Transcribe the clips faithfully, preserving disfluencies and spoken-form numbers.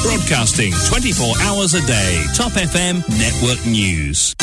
Broadcasting twenty-four hours a day. Top F M Network News.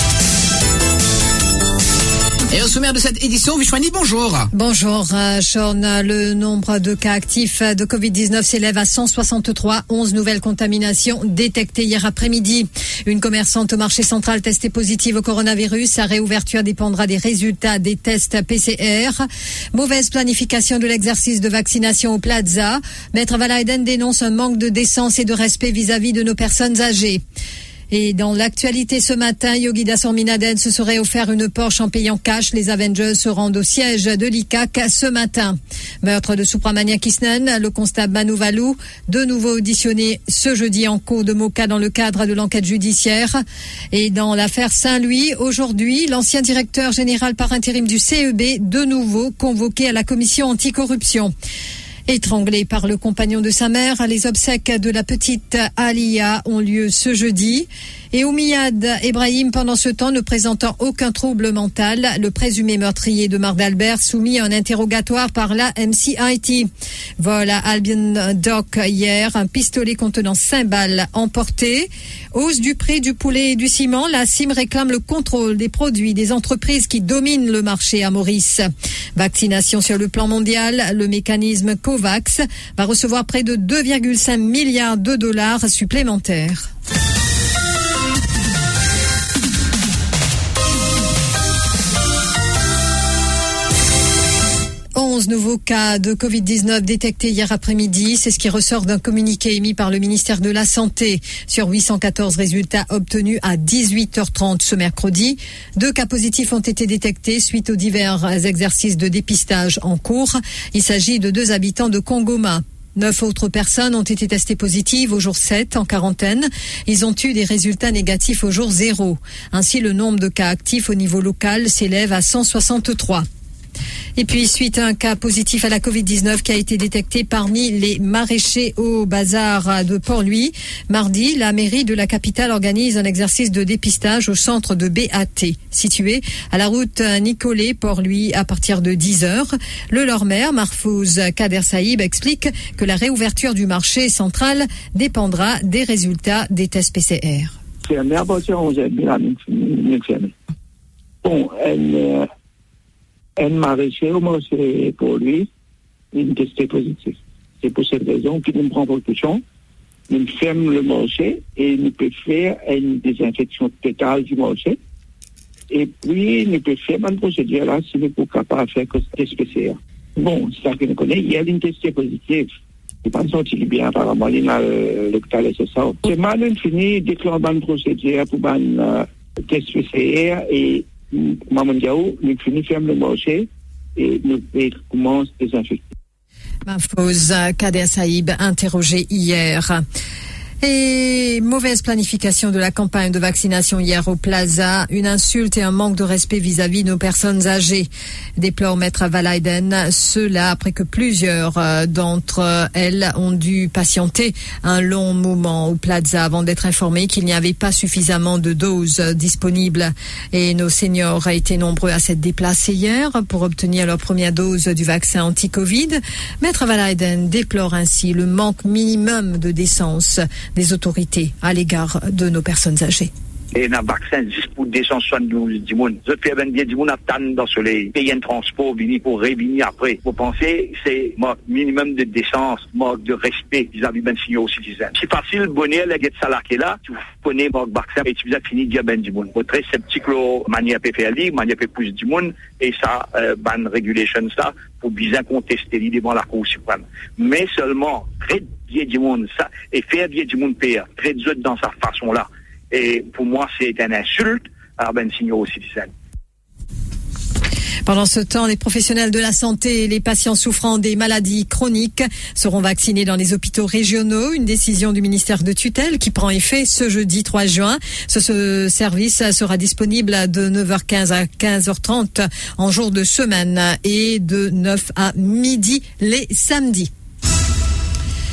Et au sommaire de cette édition, Vishwani, bonjour. Bonjour, Sean. Le nombre de cas actifs de covid dix-neuf s'élève à cent soixante-trois. onze nouvelles contaminations détectées hier après-midi. Une commerçante au marché central testée positive au coronavirus. Sa réouverture dépendra des résultats des tests P C R. Mauvaise planification de l'exercice de vaccination au Plaza. Maître Valaiden dénonce un manque de décence et de respect vis-à-vis de nos personnes âgées. Et dans l'actualité ce matin, Yogida Sorminaden se serait offert une Porsche en payant cash. Les Avengers se rendent au siège de l'I C A C ce matin. Meurtre de Supramania Kisnen, le constable Manu Valou, de nouveau auditionné ce jeudi en cours de Moka dans le cadre de l'enquête judiciaire. Et dans l'affaire Saint-Louis, aujourd'hui, l'ancien directeur général par intérim du C E B, de nouveau convoqué à la commission anticorruption. Étranglé par le compagnon de sa mère, les obsèques de la petite Alia ont lieu ce jeudi. Et Oumiyad Ebrahim, pendant ce temps, ne présentant aucun trouble mental, le présumé meurtrier de Marc d'Albert, soumis à un interrogatoire par la M C I T. Vol à Albion Dock hier, un pistolet contenant cinq balles emporté. Hausse du prix du poulet et du ciment, la C I M réclame le contrôle des produits des entreprises qui dominent le marché à Maurice. Vaccination sur le plan mondial, le mécanisme COVAX va recevoir près de deux virgule cinq milliards de dollars supplémentaires. onze nouveaux cas de covid dix-neuf détectés hier après-midi. C'est ce qui ressort d'un communiqué émis par le ministère de la Santé. Sur huit cent quatorze résultats obtenus à dix-huit heures trente ce mercredi, deux cas positifs ont été détectés suite aux divers exercices de dépistage en cours. Il s'agit de deux habitants de Kongoma. Neuf autres personnes ont été testées positives au jour sept en quarantaine. Ils ont eu des résultats négatifs au jour zéro. Ainsi, le nombre de cas actifs au niveau local s'élève à cent soixante-trois. Et puis, suite à un cas positif à la covid dix-neuf qui a été détecté parmi les maraîchers au bazar de Port-Louis, mardi, la mairie de la capitale organise un exercice de dépistage au centre de B A T, situé à la route Nicolet, Port-Louis, à partir de dix heures. Le leur-maire, Mahfouz Kader Saïb, explique que la réouverture du marché central dépendra des résultats des tests P C R. Bon, elle... Un maraîcher au marché pour lui, il est testé positif. C'est pour cette raison qu'il nous prend précaution, nous ferme le marché et nous peut faire une désinfection totale du marché. Et puis, nous peut faire une procédure là si nous sommes capables de faire que test P C R. Bon, c'est ça que nous connaissons. Il y a une testé positive. Il n'est pas sorti bien, apparemment, il est à l'hôpital et c'est ça. C'est mal fini, déclare une procédure pour un test P C R et Maman Diaou, nous finissons ferme le marché et nous commençons à désinfecter. Mahfouz Kader Saïb, interrogé hier. Et mauvaise planification de la campagne de vaccination hier au Plaza, une insulte et un manque de respect vis-à-vis de nos personnes âgées. Déplore Maître Valaiden, cela après que plusieurs d'entre elles ont dû patienter un long moment au Plaza avant d'être informées qu'il n'y avait pas suffisamment de doses disponibles. Et nos seniors ont été nombreux à s'être déplacés hier pour obtenir leur première dose du vaccin anti-Covid. Maître Valaiden déplore ainsi le manque minimum de décence des autorités à l'égard de nos personnes âgées. Et un vaccin juste pour deux cent soixante-douze du monde. Je fais bien du monde attendre dans le soleil, payer un transport, venir pour revenir après. Vous pensez, c'est un minimum de décence, manque de respect vis-à-vis d'un senior citizen. C'est facile, bonheur, les gars de salaire qui est là, tu connais le vaccin et tu as fini de dire ben du monde. Vous très sceptique, manière peut faire libre, manière peut plus du monde, et ça, euh, ban regulation, ça, pour bien contester l'idée devant la Cour suprême. Mais seulement, très bien du monde, ça, et faire bien du monde pire, très dur dans sa façon-là. Et pour moi, c'est une insulte à Ben Signor citizen. Pendant ce temps, les professionnels de la santé et les patients souffrant des maladies chroniques seront vaccinés dans les hôpitaux régionaux. Une décision du ministère de tutelle qui prend effet ce jeudi trois juin. Ce, ce service sera disponible de neuf heures quinze à quinze heures trente en jour de semaine et de neuf à midi les samedis.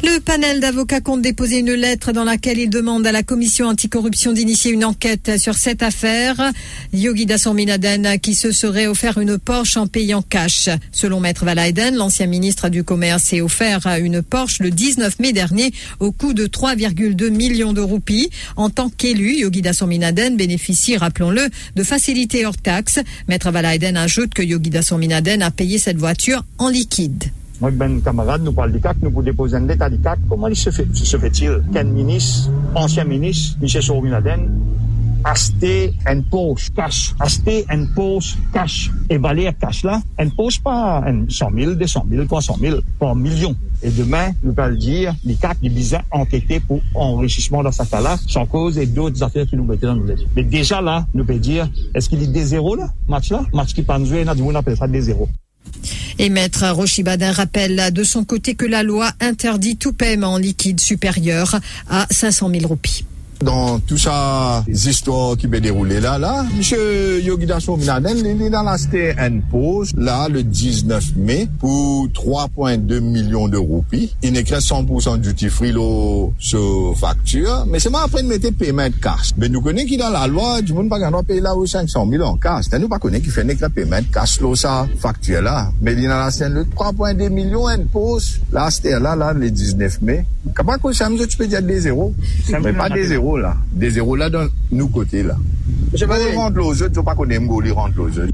Le panel d'avocats compte déposer une lettre dans laquelle il demande à la commission anticorruption d'initier une enquête sur cette affaire. Yogida Sorminaden qui se serait offert une Porsche en payant cash. Selon Maître Valaiden, l'ancien ministre du Commerce s'est offert une Porsche le dix-neuf mai dernier au coût de trois virgule deux millions de roupies. En tant qu'élu, Yogida Sorminaden bénéficie, rappelons-le, de facilités hors taxes. Maître Valaiden ajoute que Yogida Sorminaden a payé cette voiture en liquide. Moi, ben, camarade, nous parle du C A C, nous pour déposer un état du C A C. Comment il se fait, se fait-il qu'un ministre, ancien ministre, M. Sorminaden, acheter une Porsche cash, acheter une Porsche cash, et balayer cash là, une Porsche pas cent mille, deux cent mille, trois cent mille, pas un million. Et demain, nous allons dire, les C A C, les bizarres enquêtés pour enrichissement dans ce cas-là, sans cause et d'autres affaires qui nous mettent dans nos lettres. Mais déjà là, nous pouvons dire, est-ce qu'il y a des zéros là, match là? Match qui pas joué, on appelle ça des zéros. Et Maître Rochibadin rappelle de son côté que la loi interdit tout paiement en liquide supérieur à cinq cent mille roupies. Dans tout ça, les histoires qui vont dérouler là, là, M. Yogida Sorminaden, il est dans la cité une pause, là, le dix-neuf mai, pour trois virgule deux millions de roupies. Il n'est que cent pour cent duty free, là, sur facture. Mais c'est moi après de mettre paiement de cash. Mais nous connaissons qui dans la loi, du monde pas gagner payer là, aux cinq cent mille en cash. Nous pas connaissons qui fait que le paiement de cash, là, ça, facture là. Mais il est dans la scène, le trois virgule deux millions, une pause, là, c'était là, là, le dix-neuf mai. Comment que ça, tu peux dire des zéros? Mais pas des zéros. Là. Des zéros là dans nous côtés là. Je vais oui. rendre l'autre, je ne pas connaître m'goli rendre l'autre.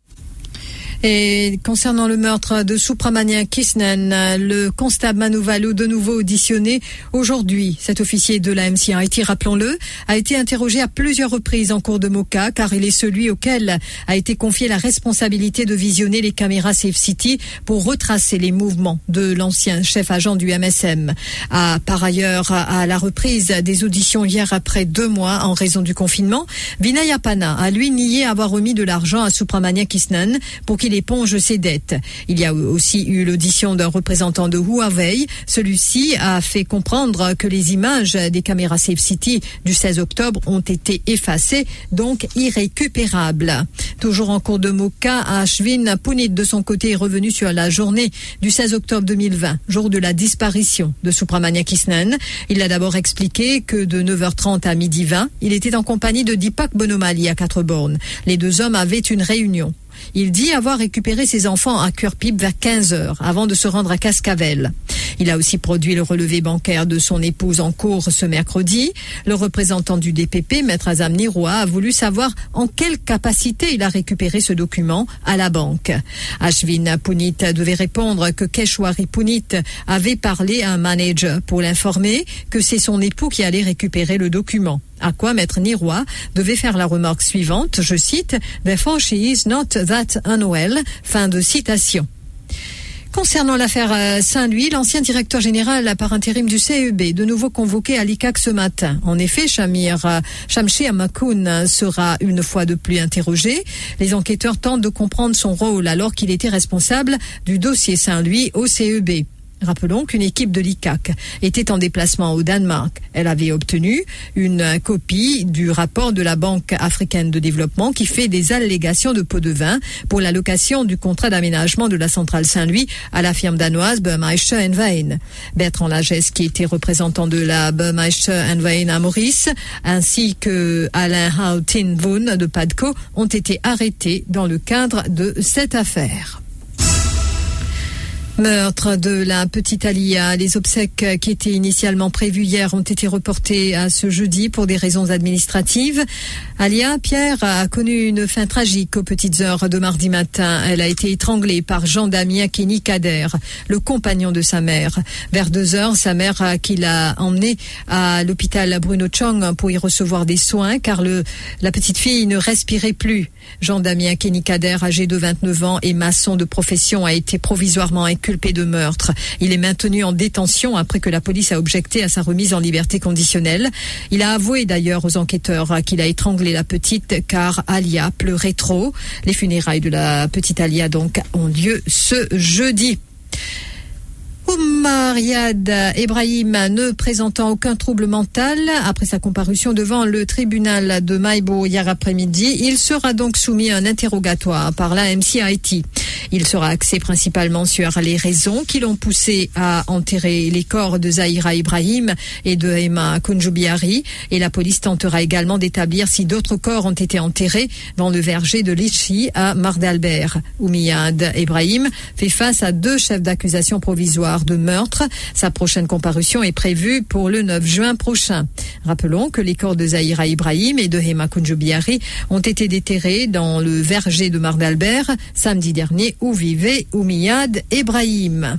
Et concernant le meurtre de Supramanian Krishnan, le constable Manouvalou, de nouveau auditionné aujourd'hui. Cet officier de la M C I T, rappelons-le, a été interrogé à plusieurs reprises en cours de Moka, car il est celui auquel a été confiée la responsabilité de visionner les caméras Safe City pour retracer les mouvements de l'ancien chef agent du M S M. À, par ailleurs, à la reprise des auditions hier après deux mois en raison du confinement, Vinay Appana a lui nié avoir remis de l'argent à Supramanian Krishnan pour qu'il éponge ses dettes. Il y a aussi eu l'audition d'un représentant de Huawei. Celui-ci a fait comprendre que les images des caméras Safe City du seize octobre ont été effacées, donc irrécupérables. Toujours en cours de Moka, Ashwin Punit, de son côté, est revenu sur la journée du seize octobre deux mille vingt, jour de la disparition de Supramanian Krishnan. Il a d'abord expliqué que de neuf heures trente à midi vingt, il était en compagnie de Deepak Bonomali à Quatre-Bornes. Les deux hommes avaient une réunion. Il dit avoir récupéré ses enfants à Cœur-Pipe vers quinze heures avant de se rendre à Cascavel. Il a aussi produit le relevé bancaire de son épouse en cours ce mercredi. Le représentant du D P P, Maître Azam Niroua, a voulu savoir en quelle capacité il a récupéré ce document à la banque. Ashwin Punit devait répondre que Keshwari Punit avait parlé à un manager pour l'informer que c'est son époux qui allait récupérer le document. À quoi Maître Niroua devait faire la remarque suivante, je cite, « Therefore she is not that unwell », fin de citation. Concernant l'affaire Saint-Louis, l'ancien directeur général par intérim du C E B, de nouveau convoqué à l'I C A C ce matin. En effet, Shamir Shamshi Amakoun sera une fois de plus interrogé. Les enquêteurs tentent de comprendre son rôle alors qu'il était responsable du dossier Saint-Louis au C E B. Rappelons qu'une équipe de l'I C A C était en déplacement au Danemark. Elle avait obtenu une copie du rapport de la Banque africaine de développement qui fait des allégations de pots de vin pour l'allocation du contrat d'aménagement de la centrale Saint-Louis à la firme danoise Burmeister and Wain. Bertrand Lagesse, qui était représentant de la Burmeister and Wain à Maurice, ainsi que Alain Houghton-Vaughan de Padco, ont été arrêtés dans le cadre de cette affaire. Meurtre de la petite Alia. Les obsèques qui étaient initialement prévues hier ont été reportées à ce jeudi pour des raisons administratives. Alia Pierre a connu une fin tragique aux petites heures de mardi matin. Elle a été étranglée par Jean Damien Kenny Kader, le compagnon de sa mère. Vers deux heures, sa mère qui l'a emmenée à l'hôpital Bruno Chong pour y recevoir des soins car le, la petite fille ne respirait plus. Jean Damien Kenny Kader, âgé de vingt-neuf ans et maçon de profession, a été provisoirement inculpé de meurtre. Il est maintenu en détention après que la police a objecté à sa remise en liberté conditionnelle. Il a avoué d'ailleurs aux enquêteurs qu'il a étranglé la petite car Alia pleurait trop. Les funérailles de la petite Alia donc ont lieu ce jeudi. Oumar Yad Ebrahim, ne présentant aucun trouble mental après sa comparution devant le tribunal de Maïbo hier après-midi, il sera donc soumis à un interrogatoire par la M C I T. Il sera axé principalement sur les raisons qui l'ont poussé à enterrer les corps de Zahira Ibrahim et de Emma Kounjoubiari. Et la police tentera également d'établir si d'autres corps ont été enterrés dans le verger de Litchi à Mardalbert. Oumiyad Ibrahim fait face à deux chefs d'accusation provisoires de meurtre. Sa prochaine comparution est prévue pour le neuf juin prochain. Rappelons que les corps de Zahira Ibrahim et de Emma Kounjoubiari ont été déterrés dans le verger de Mardalbert samedi dernier où vivait Oumiyad Ibrahim.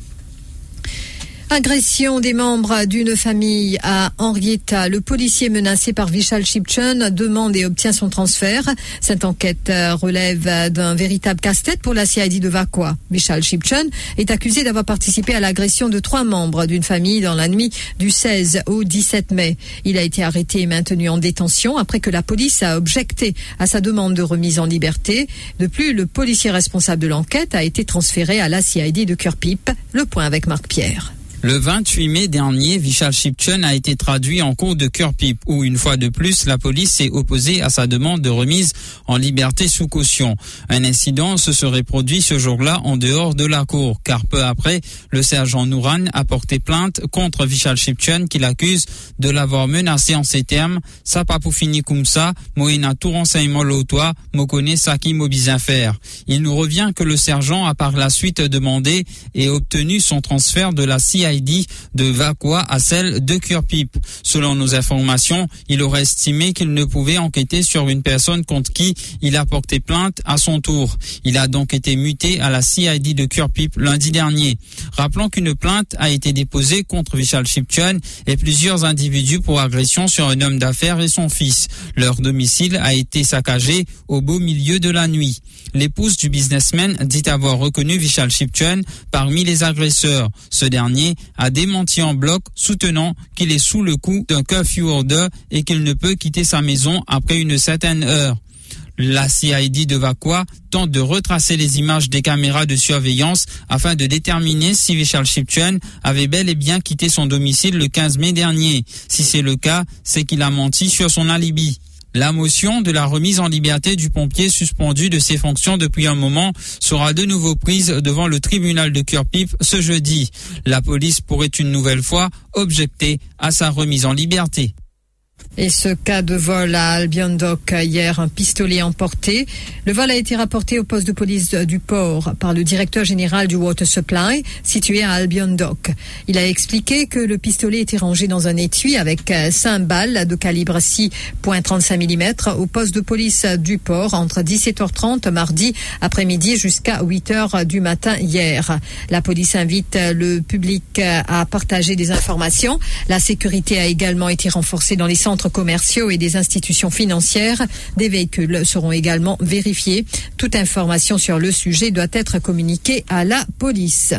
Agression des membres d'une famille à Henrietta. Le policier menacé par Vishal Shipchun demande et obtient son transfert. Cette enquête relève d'un véritable casse-tête pour la C I D de Vakwa. Vishal Shipchun est accusé d'avoir participé à l'agression de trois membres d'une famille dans la nuit du seize au dix-sept mai. Il a été arrêté et maintenu en détention après que la police a objecté à sa demande de remise en liberté. De plus, le policier responsable de l'enquête a été transféré à la C I D de Kurpip. Le point avec Marc Pierre. Le vingt-huit mai dernier, Vishal Shipchun a été traduit en cour de Kurpip, où une fois de plus, la police s'est opposée à sa demande de remise en liberté sous caution. Un incident se serait produit ce jour-là en dehors de la cour, car peu après, le sergent Nouran a porté plainte contre Vishal Shipchun qui l'accuse de l'avoir menacé en ces termes. Ça pas pour finir comme ça, Moïna tout renseignement l'autois, mo connaît ça qui m'a bien faire. Il nous revient que le sergent a par la suite demandé et obtenu son transfert de la C I D de Vakwa à celle de Kurpip. Selon nos informations, il aurait estimé qu'il ne pouvait enquêter sur une personne contre qui il a porté plainte à son tour. Il a donc été muté à la C I D de Kurpip lundi dernier. Rappelons qu'une plainte a été déposée contre Vishal Shipchun et plusieurs individus pour agression sur un homme d'affaires et son fils. Leur domicile a été saccagé au beau milieu de la nuit. L'épouse du businessman dit avoir reconnu Vishal Shipchun parmi les agresseurs. Ce dernier a démenti en bloc, soutenant qu'il est sous le coup d'un curfew order et qu'il ne peut quitter sa maison après une certaine heure. La C I D de Vakwa tente de retracer les images des caméras de surveillance afin de déterminer si Vishal Shipchun avait bel et bien quitté son domicile le quinze mai dernier. Si c'est le cas, c'est qu'il a menti sur son alibi. La motion de la remise en liberté du pompier suspendu de ses fonctions depuis un moment sera de nouveau prise devant le tribunal de Kurpip ce jeudi. La police pourrait une nouvelle fois objecter à sa remise en liberté. Et ce cas de vol à Albion Dock hier, un pistolet emporté. Le vol a été rapporté au poste de police du port par le directeur général du Water Supply, situé à Albion Dock. Il a expliqué que le pistolet était rangé dans un étui avec cinq balles de calibre six virgule trente-cinq millimètres au poste de police du port entre dix-sept heures trente mardi après-midi jusqu'à huit heures du matin hier. La police invite le public à partager des informations. La sécurité a également été renforcée dans les centres commerciaux et des institutions financières. Des véhicules seront également vérifiés. Toute information sur le sujet doit être communiquée à la police.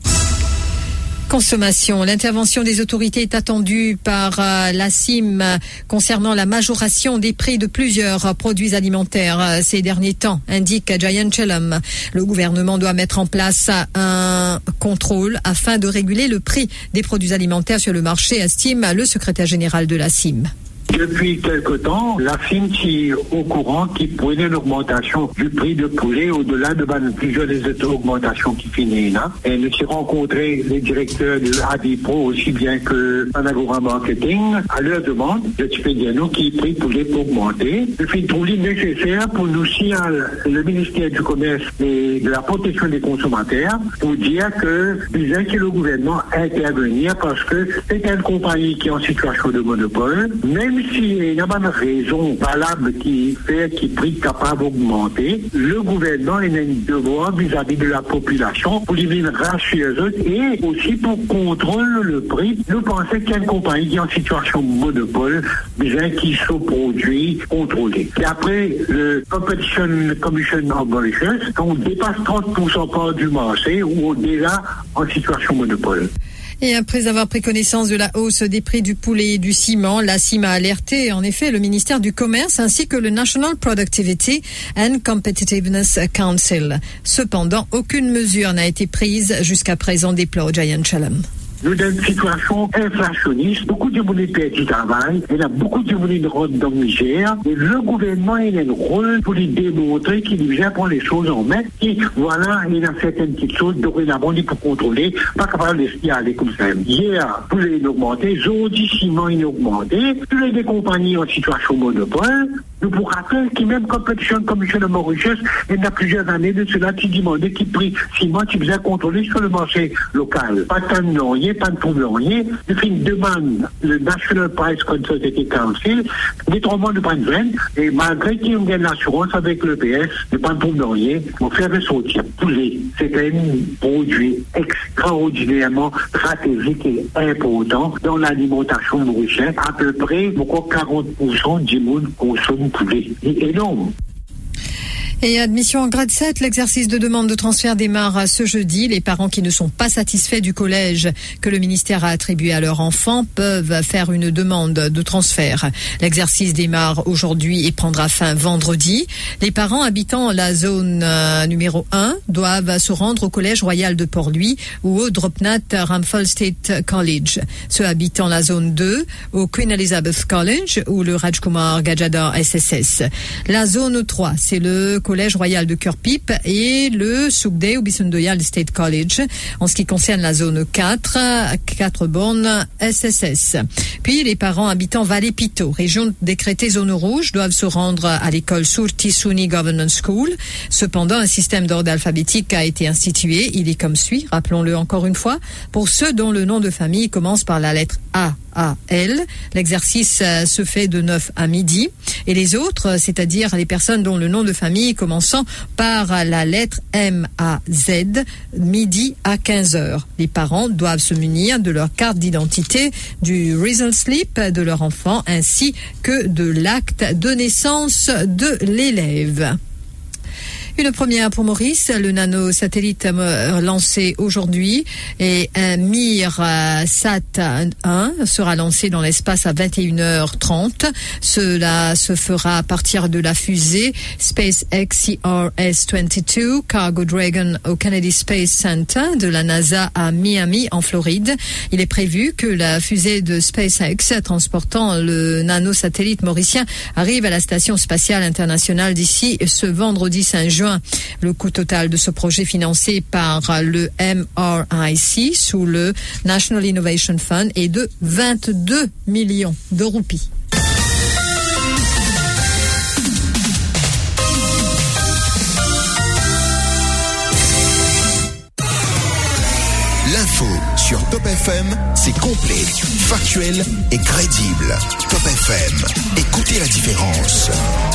Consommation. L'intervention des autorités est attendue par euh, la C I M euh, concernant la majoration des prix de plusieurs euh, produits alimentaires euh, ces derniers temps, indique Giant Chelum. Le gouvernement doit mettre en place euh, un contrôle afin de réguler le prix des produits alimentaires sur le marché, estime le secrétaire général de la C I M. Depuis quelque temps, la C I M est au courant qu'il pourrait y avoir une augmentation du prix de poulet au-delà de ben, plusieurs des augmentations qui finissent là. Et nous avons rencontré les directeurs de Adipro aussi bien que Panagora Marketing à leur demande de Tipédiano qui prix poulet pour augmenter. Il fait tout le nécessaire pour nous signaler le ministère du Commerce et de la protection des consommateurs pour dire que disait que le gouvernement intervenir parce que c'est une compagnie qui est en situation de monopole, même s'il y a une raison valable qui fait qu'il prix capable d'augmenter, le gouvernement a un devoir vis-à-vis de la population pour les rassurer et aussi pour contrôler le prix. Nous pensons qu'il y a une compagnie qui est en situation de monopole, bien qui sont produits contrôlés. Et après le Competition Commission of Mauritius, on dépasse trente pour cent part du marché ou on est déjà en situation de monopole. Et après avoir pris connaissance de la hausse des prix du poulet et du ciment, la C I M a alerté en effet le ministère du Commerce ainsi que le National Productivity and Competitiveness Council. Cependant, aucune mesure n'a été prise jusqu'à présent, déplore Giant Chelum. nous dans une situation inflationniste. Beaucoup de monde perdent du travail. Il y a beaucoup de monde qui rentrent dans le misère. Et le gouvernement, il a un rôle pour lui démontrer qu'il vient prendre les choses en main. Et voilà, il y a certaines petites choses dorénavant pour contrôler. Pas capable de laisser aller comme ça. Hier, vous avez augmenté. Aujourd'hui, ciment, il a augmenté. Tous les compagnies en situation monopole. Nous pour rappeler qui même compétition comme M. de Mauritius, il y a plusieurs années de cela, qui demandait qui pris ciment, qui faisait contrôler sur le marché local. Pas de laurier, pas de trouble laurier. Il fait une demande, le National Price Consultative Council, des trois mois de pas de vente, et malgré qu'il y ait l'assurance avec le P S, de pas de trouble laurier, on fait ressortir poulet. C'est un produit extraordinairement stratégique et important dans l'alimentation mauricienne. À peu près, beaucoup quarante pour cent du monde consomme poulet. C'est énorme. Et admission en grade sept, l'exercice de demande de transfert démarre ce jeudi. Les parents qui ne sont pas satisfaits du collège que le ministère a attribué à leur enfant peuvent faire une demande de transfert. L'exercice démarre aujourd'hui et prendra fin vendredi. Les parents habitant la zone euh, numéro un doivent se rendre au collège royal de Port-Louis ou au Dropnat Ramphal State College. Ceux habitant la zone deux au Queen Elizabeth College ou le Rajkumar Gajadhar S S S. La zone trois, c'est le collège royal de Kirpip et le Sukhdeo Bisondoyal State College. En ce qui concerne la zone quatre, quatre bornes S S S. Puis les parents habitant Vallée-Pito, région décrétée zone rouge, doivent se rendre à l'école Surti Suni Governance School. Cependant, un système d'ordre alphabétique a été institué. Il est comme suit, rappelons-le encore une fois, pour ceux dont le nom de famille commence par la lettre A. A L. L'exercice euh, se fait de neuf à midi. Et les autres, c'est-à-dire les personnes dont le nom de famille commençant par la lettre M A Z, midi à quinze heures. Les parents doivent se munir de leur carte d'identité, du result slip de leur enfant, ainsi que de l'acte de naissance de l'élève. Une première pour Maurice, le nanosatellite lancé aujourd'hui et un MirSat un sera lancé dans l'espace à vingt et une heures trente. Cela se fera à partir de la fusée SpaceX C R S vingt-deux Cargo Dragon au Kennedy Space Center de la NASA à Miami en Floride. Il est prévu que la fusée de SpaceX transportant le nanosatellite mauricien arrive à la station spatiale internationale d'ici ce vendredi cinq juin. Le coût total de ce projet financé par le M R I C sous le National Innovation Fund est de vingt-deux millions de roupies. L'info sur Top F M, c'est complet, factuel et crédible. Top F M, écoutez la différence.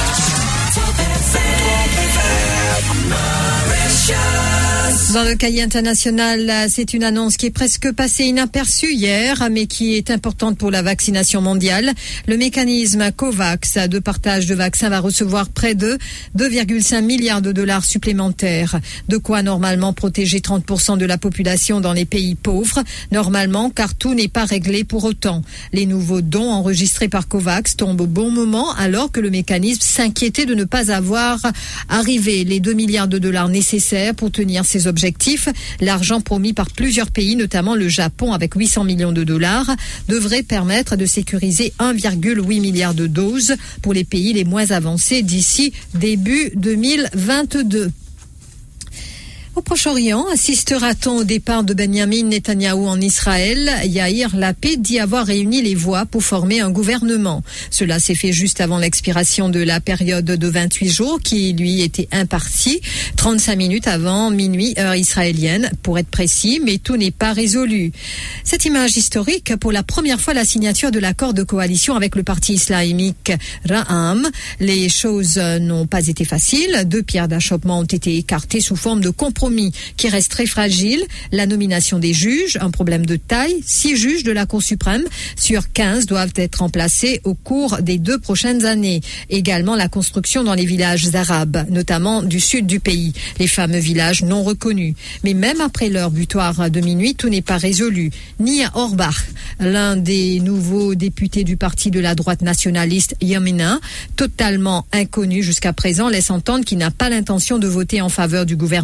Dans le cahier international, c'est une annonce qui est presque passée inaperçue hier, mais qui est importante pour la vaccination mondiale. Le mécanisme COVAX de partage de vaccins va recevoir près de deux virgule cinq milliards de dollars supplémentaires. De quoi normalement protéger trente pour cent de la population dans les pays pauvres. Normalement, car tout n'est pas réglé pour autant. Les nouveaux dons enregistrés par COVAX tombent au bon moment alors que le mécanisme s'inquiétait de ne pas avoir arrivé les deux milliards de dollars nécessaires pour tenir ses objectifs. L'argent promis par plusieurs pays, notamment le Japon avec huit cents millions de dollars, devrait permettre de sécuriser un virgule huit milliard de doses pour les pays les moins avancés d'ici début deux mille vingt-deux. Au Proche-Orient, assistera-t-on au départ de Benjamin Netanyahou en Israël? Yair Lapid dit avoir réuni les voix pour former un gouvernement. Cela s'est fait juste avant l'expiration de la période de vingt-huit jours qui lui était impartie, trente-cinq minutes avant minuit heure israélienne pour être précis, mais tout n'est pas résolu. Cette image historique, pour la première fois la signature de l'accord de coalition avec le parti islamique Ra'am. Les choses n'ont pas été faciles. Deux pierres d'achoppement ont été écartées sous forme de compromis qui reste très fragile. La nomination des juges, un problème de taille. Six juges de la Cour suprême sur quinze doivent être remplacés au cours des deux prochaines années. Également la construction dans les villages arabes, notamment du sud du pays, les fameux villages non reconnus. Mais même après l'heure butoir de minuit, tout n'est pas résolu. Ni à Orbach, l'un des nouveaux députés du parti de la droite nationaliste Yamina, totalement inconnu jusqu'à présent, laisse entendre qu'il n'a pas l'intention de voter en faveur du gouvernement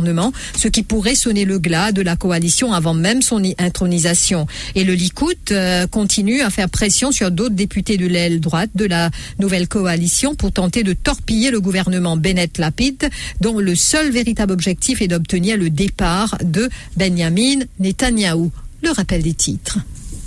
ce qui pourrait sonner le glas de la coalition avant même son intronisation. Et le Likoud euh, continue à faire pression sur d'autres députés de l'aile droite de la nouvelle coalition pour tenter de torpiller le gouvernement Bennett-Lapid, dont le seul véritable objectif est d'obtenir le départ de Benjamin Netanyahou. Le rappel des titres.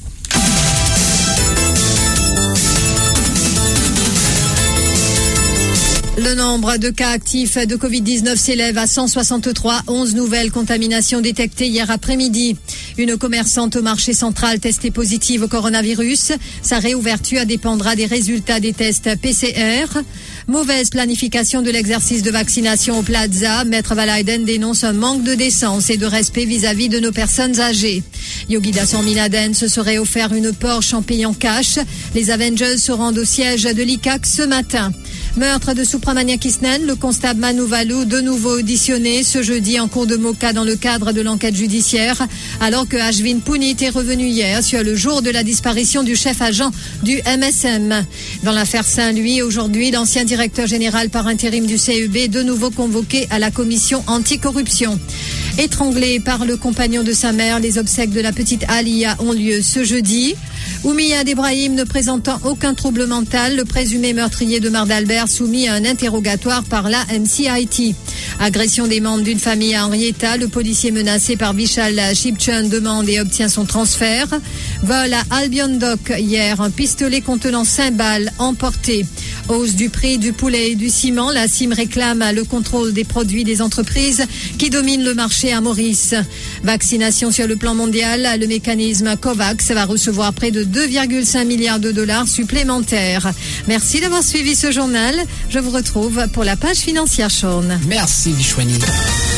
Le nombre de cas actifs de covid dix-neuf s'élève à cent soixante-trois, onze nouvelles contaminations détectées hier après-midi. Une commerçante au marché central testée positive au coronavirus. Sa réouverture dépendra des résultats des tests P C R. Mauvaise planification de l'exercice de vaccination au Plaza. Maître Valaiden dénonce un manque de décence et de respect vis-à-vis de nos personnes âgées. Yogida Sorminaden se serait offert une Porsche en payant cash. Les Avengers se rendent au siège de l'I C A C ce matin. Meurtre de Supramania Kisnen, le constable Manu Valou, de nouveau auditionné ce jeudi en cour de Moka dans le cadre de l'enquête judiciaire, alors que Ashvin Punit est revenu hier sur le jour de la disparition du chef agent du M S M. Dans l'affaire Saint-Louis, aujourd'hui, l'ancien directeur général par intérim du C E B, de nouveau convoqué à la commission anticorruption. Étranglé par le compagnon de sa mère, les obsèques de la petite Alia ont lieu ce jeudi. Oumiyad Ibrahim ne présentant aucun trouble mental, le présumé meurtrier de Mardalbert soumis à un interrogatoire par la M C I T. Agression des membres d'une famille à Henrietta, le policier menacé par Vishal Shipchun demande et obtient son transfert. Vol à Albion Dock hier, un pistolet contenant cinq balles emporté. Hausse du prix du poulet et du ciment, la C I M réclame le contrôle des produits des entreprises qui dominent le marché à Maurice. Vaccination sur le plan mondial, le mécanisme COVAX va recevoir près de deux virgule cinq milliards de dollars supplémentaires. Merci d'avoir suivi ce journal. Je vous retrouve pour la page financière, Sean. Merci, Vishwani.